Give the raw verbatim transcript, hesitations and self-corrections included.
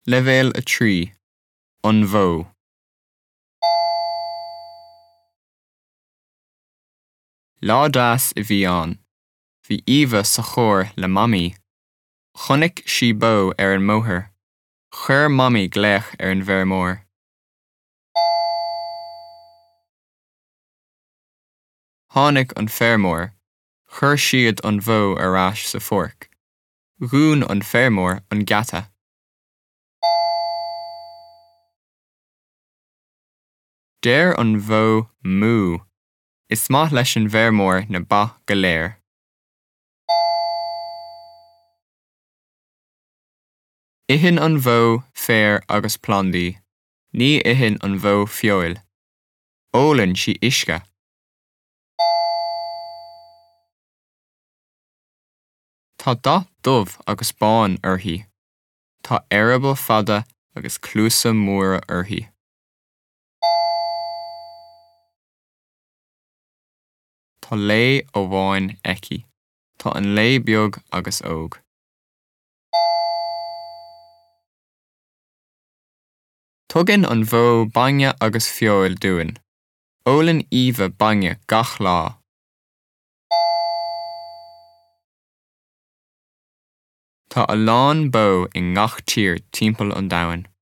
Levéal a trí, an bhó. Lá das i bhí ann. Bhí Eva sa chóir le mamí. Chonaic sí bó ar an mbóthar. Chuir mamí gléach ar an bhfear mór. Tháinig an feirmeoir. Chuir siad an bhó ar ais sa forc. Dhún an feirmeoir an gheata. Deir an bhó mú. Is maith leis an bheirmeoir na bath go léir. Itheann an bhó féir agus plandaí. Ní itheann an bhó feoil. Ólann sí uisce. Tá dath dubh agus bán uirthi. Tá airibal fada agus clúsa móra uirthi. Tá lé ó bháin eici. Tá an lé beag agus óg. Tugann an bhó bainne agus feoil dúin. Ólann Eva bainne gach lá. Tá a lán bó i ngach tír timpeall an domhain.